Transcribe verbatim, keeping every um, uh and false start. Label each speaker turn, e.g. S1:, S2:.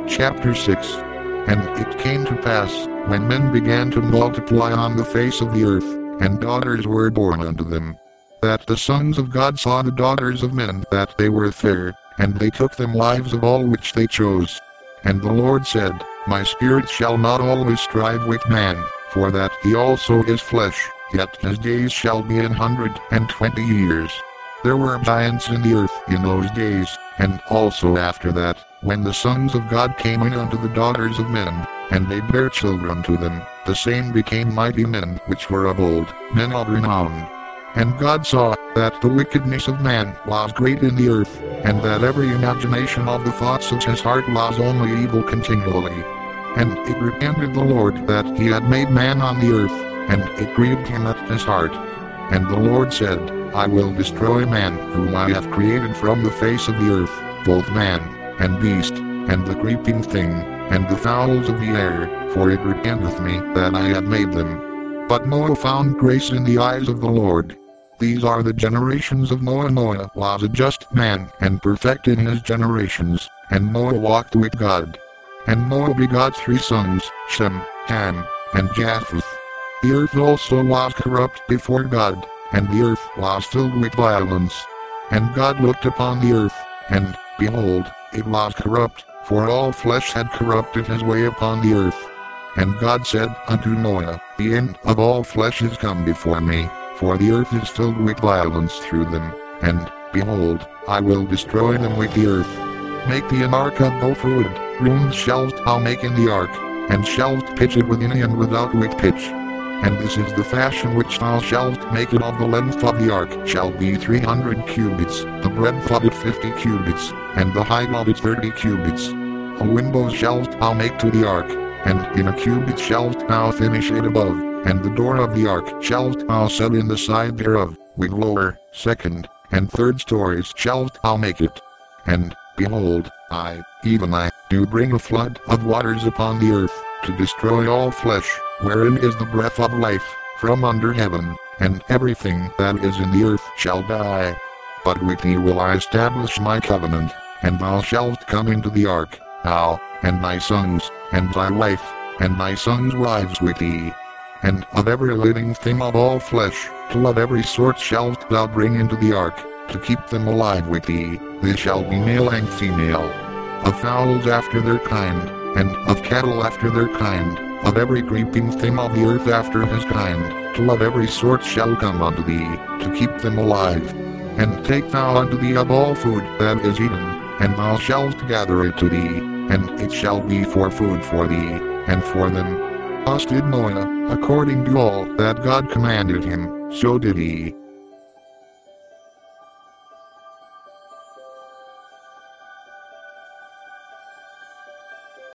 S1: Chapter six. And it came to pass, when men began to multiply on the face of the earth, and daughters were born unto them, that the sons of God saw the daughters of men that they were fair, and they took them wives of all which they chose. And the Lord said, My spirit shall not always strive with man, for that he also is flesh, yet his days shall be an hundred and twenty years. There were giants in the earth in those days, and also after that, when the sons of God came in unto the daughters of men, and they bare children to them, the same became mighty men which were of old, men of renown. And God saw that the wickedness of man was great in the earth, and that every imagination of the thoughts of his heart was only evil continually. And it repented the Lord that he had made man on the earth, and it grieved him at his heart. And the Lord said, I will destroy man whom I have created from the face of the earth, both man, and beast, and the creeping thing, and the fowls of the air, for it repenteth me that I have made them. But Noah found grace in the eyes of the Lord. These are the generations of Noah. Noah was a just man, and perfect in his generations, and Noah walked with God. And Noah begot three sons, Shem, Ham, and Japheth. The earth also was corrupt before God, and the earth was filled with violence. And God looked upon the earth, and, behold, it was corrupt, for all flesh had corrupted his way upon the earth. And God said unto Noah, The end of all flesh is come before me, for the earth is filled with violence through them, and, behold, I will destroy them with the earth. Make thee an ark of gopher wood, rooms shalt thou make in the ark, and shalt pitch it within and without with pitch. And this is the fashion which thou shalt make it of. The length of the ark shall be three hundred cubits, the breadth of it fifty cubits, and the height of it thirty cubits. A window shalt thou make to the ark, and in a cubit shalt thou finish it above, and the door of the ark shalt thou set in the side thereof, with lower, second, and third stories shalt thou make it. And, behold, I, even I, do bring a flood of waters upon the earth, to destroy all flesh, wherein is the breath of life, from under heaven, and everything that is in the earth shall die. But with thee will I establish my covenant, and thou shalt come into the ark, thou, and thy sons, and thy wife, and thy sons' wives with thee. And of every living thing of all flesh, till of every sort shalt thou bring into the ark, to keep them alive with thee, they shall be male and female. Of fowls after their kind, and of cattle after their kind, of every creeping thing of the earth after his kind, till of every sort shall come unto thee, to keep them alive. And take thou unto thee of all food that is eaten, and thou shalt gather it to thee, and it shall be for food for thee, and for them. Thus did Noah, according to all that God commanded him, so did he.